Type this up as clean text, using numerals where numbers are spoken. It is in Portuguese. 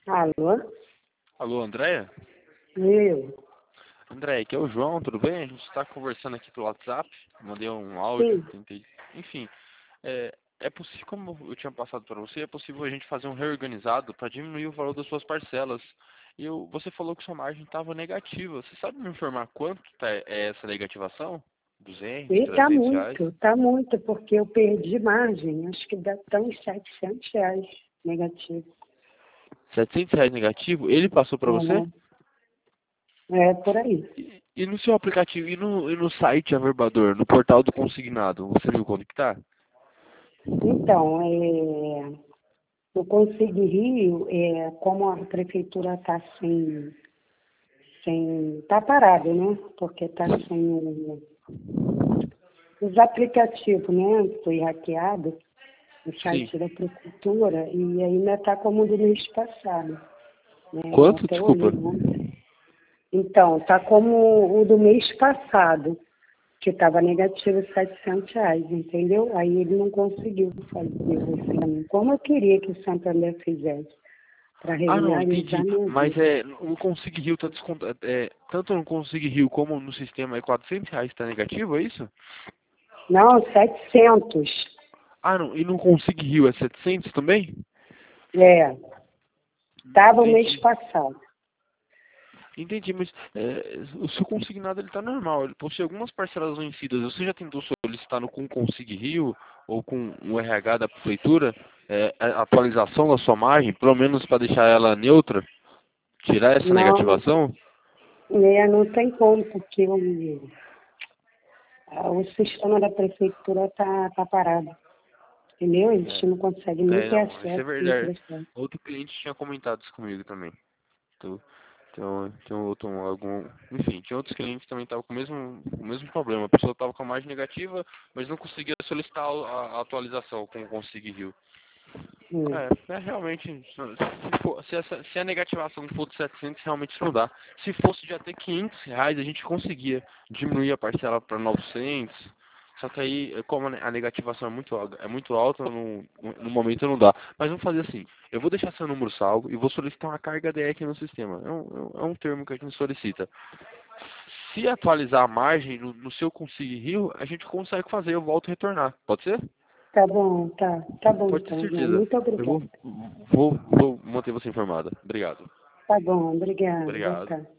Alô? Alô, Andréia? Eu? Andréia, aqui é o João, tudo bem? A gente está conversando aqui pelo WhatsApp, mandei um áudio, Sim. tentei... Enfim, é possível, como eu tinha passado para você, é possível a gente fazer um reorganizado para diminuir o valor das suas parcelas. Você falou que sua margem estava negativa. Você sabe me informar quanto é essa negativação? 200, E R$ 300? tá muito, porque eu perdi margem. Acho que dá tão uns R$ 700 negativo. R$ 700 negativo? Ele passou para você? É por aí. E no seu aplicativo, e no site Averbador, no portal do consignado, você viu quanto que tá? Então, no Consigo Rio, como a prefeitura está tá parado, né? Porque está sem os aplicativos, né? Foi hackeado o Sim. site da prefeitura e ainda está como do mês passado. Né? Eu Quanto? até olhei Desculpa. ontem. Então, tá como o do mês passado, que estava negativo R$ 700, entendeu? Aí ele não conseguiu fazer o orçamento, como eu queria que o Santander fizesse, para Ah, não, entendi. regularizar minha Mas vida. no Consig Rio tá descontado. Tanto no Consig Rio como no sistema é R$ 400 tá negativo, é isso? Não, 700. Ah, não. E no Consig Rio é 700 também? Estava o mês Entendi. passado. Entendi, mas o seu consignado ele tá normal. Ele possui algumas parcelas vencidas. Você já tentou solicitar com o Consig Rio ou com o RH da prefeitura a atualização da sua margem, pelo menos para deixar ela neutra, tirar essa Não, negativação? não tem como, porque o sistema da prefeitura tá parado, entendeu? A gente não consegue nem ter Não, isso é acesso no verdade. processo. Outro cliente tinha comentado isso comigo também. Então, enfim, tinha outros clientes que também estavam com o mesmo problema. A pessoa estava com a margem negativa, mas não conseguia solicitar a atualização com o Consig Rio. Hum. Realmente, se a negativação for de 700, realmente não dá. Se fosse de até R$ 500, a gente conseguia diminuir a parcela para 900. Só que aí, como a negativação é muito alta, no momento não dá. Mas vamos fazer assim, eu vou deixar seu número salvo e vou solicitar uma carga DE aqui no sistema. É um termo que a gente solicita. Se atualizar a margem no seu Consig Rio, a gente consegue fazer, eu volto a retornar. Pode ser? Tá bom, tá bom Pode ter então, João. certeza. Muito Eu obrigada. vou manter você informada. Obrigado. Tá bom, obrigada. Boa Obrigado. tarde.